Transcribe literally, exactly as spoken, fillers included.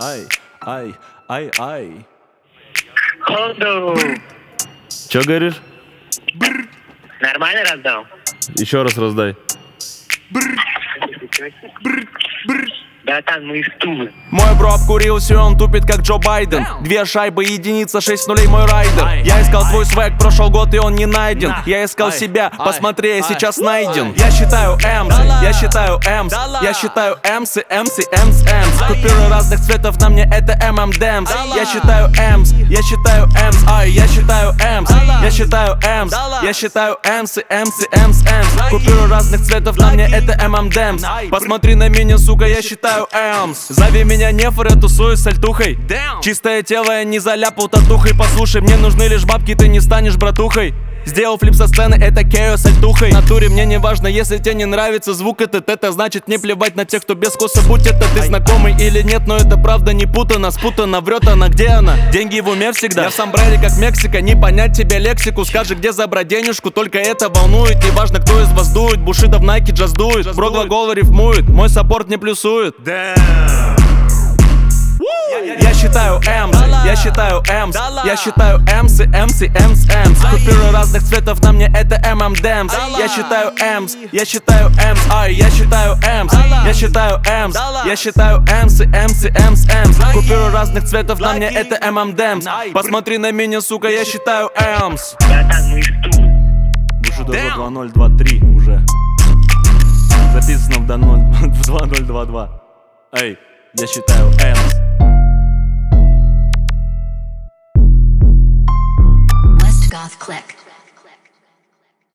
Ай, ай, ай, ай. Ходу. Чё говоришь? Нормально раздал? Еще раз раздай. Братан, мы из Тулы. Мой бро обкурился, он тупит как Джо Байден. Две шайбы, единица, шесть нулей мой райдер. Я искал твой свэг, прошел год и он не найден. Я искал себя, посмотри, я сейчас найден. Я считаю эмс, я считаю эмс, я считаю эмсы, эмсы, эмс, эмс. Купюры разных цветов, на мне это эм эм дэмс. Я считаю эмс, я считаю эмс, ай, я считаю эмс, я считаю эмс, я считаю эмсы, эмсы, эмс, эмс. Купюры разных цветов, на мне это эм эм дэмс. Посмотри на меня, сука, я считаю эмс. Зови меня нефор, я тусуюсь с альтухой. Чистое тело, я не заляпал татухой. Послушай, мне нужны лишь бабки, ты не станешь братухой. Сделал флип со сцены, это Кео с альтухой. В натуре мне не важно, если тебе не нравится звук этот. Это значит не плевать на тех, кто без коса. Будь это ты знакомый или нет, но это правда не путано. Спутана, врет она, где она? Деньги в уме всегда. Я в сомбрере как Мексика, не понять тебе лексику. Скажи, где забрать денежку, только это волнует. Неважно, кто из вас дует, Бушида в Найке джаз дует. Бро глагол рифмует, мой саппорт не плюсует. Я считаю эмс, я считаю эмс, я считаю эмсы, эмсы, эмс, эмс. Купюры разных цветов, на мне это эм эм дэмс. Я считаю эмс, я считаю эмс, ай, я считаю эмс, я считаю эмс, я считаю эмсы, эмсы, эмс, эмс. Купюры разных цветов, на мне это эм эм дэмс. Посмотри на меня, сука, я считаю эмс. Братан, мы из Тулы. Бушидо два ноль два три уже. Записано в два ноль два два. Эй, я считаю эмс. Goth Click.